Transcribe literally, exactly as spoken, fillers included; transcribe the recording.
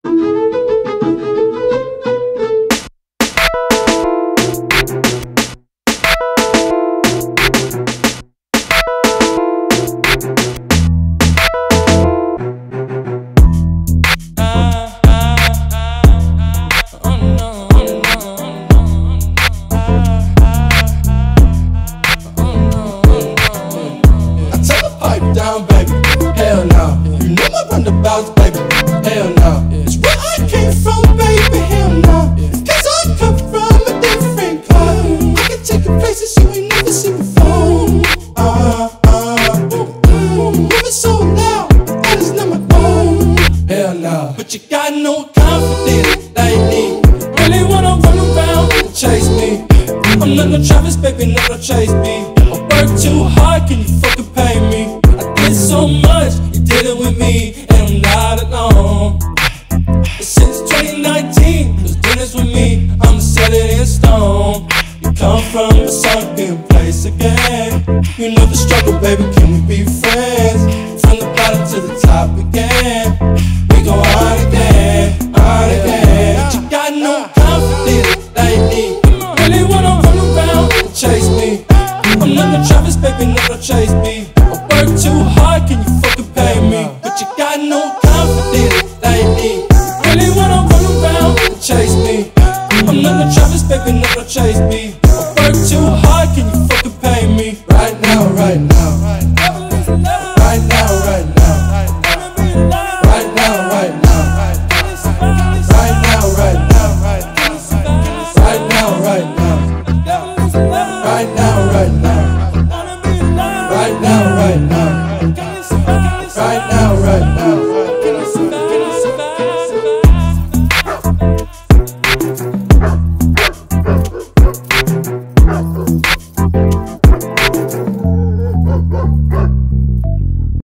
Down, baby, hell no. You know my roundabouts, baby, hell no. It's where I came from, baby, hell no. Cause I come from a different club. I can take you places you ain't never seen before. Uh, uh, ooh, ooh. Moving so loud, that is not my own. Hell no. But you got no confidence like me. Really wanna run around and chase me. I'm not no Travis, baby, not no Chase B. I work too hard, can you fucking pay me? So much, you did it with me, and I'm not alone. Since twenty nineteen, was doing this with me, I'ma set it in stone. You come from a sunken place again. You know the struggle, baby, can we be friends? From the bottom to the top again. We go on again, on again. But you got no confidence like me. Really wanna run around and chase me. I'm not no Travis, baby, not no Chase B. I work too hard, can you fucking pay me? But you got no confidence like me. Really wanna run around and chase me. I'm not no Travis, baby, not no Chase B. I work too hard.